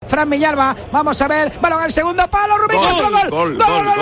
Fran Villalba, vamos a ver, balón al segundo palo, Rubén Castro, gol.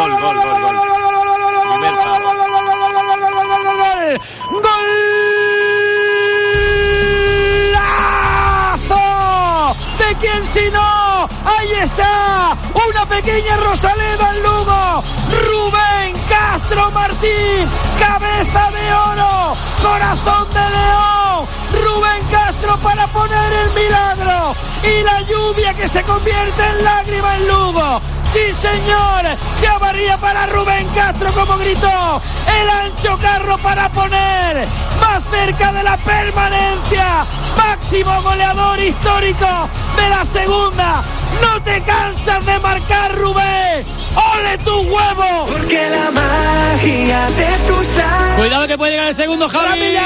¿De quién si no? Ahí está, una pequeña Rosaleda en Lugo, Rubén Castro Martín, cabeza de oro, corazón de león, Rubén Castro para poner el milagro y la lluvia que se convierte en lágrima en Lugo. Sí señor, llamaría para Rubén Castro como gritó, el ancho carro para poner más cerca de la permanencia, máximo goleador histórico de la segunda. No te cansas de marcar, Rubén. ¡Ole tu huevo! Porque la magia de tus labios. Cuidado que puede llegar el segundo, Javi.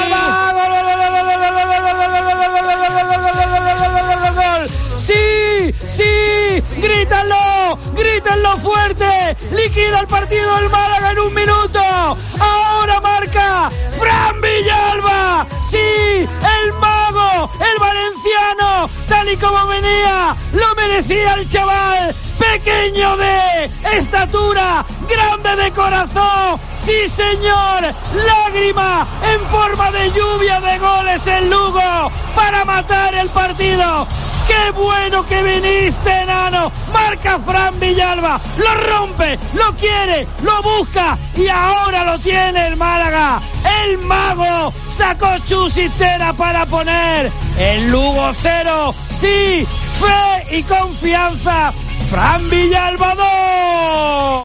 Sí, grítanlo fuerte, liquida el partido del Málaga en 1 minuto, ahora marca Fran Villalba, sí, el mago, el valenciano, tal y como venía, lo merecía el chaval, pequeño de estatura, grande de corazón, sí señor, lágrima en forma de lluvia de goles en Lugo, para matar el partido. ¡Qué bueno que viniste, enano! Marca Fran Villalba, lo rompe, lo quiere, lo busca y ahora lo tiene el Málaga. El mago sacó Chusitera para poner el Lugo 0. Sí, fe y confianza. Fran Villalba 2.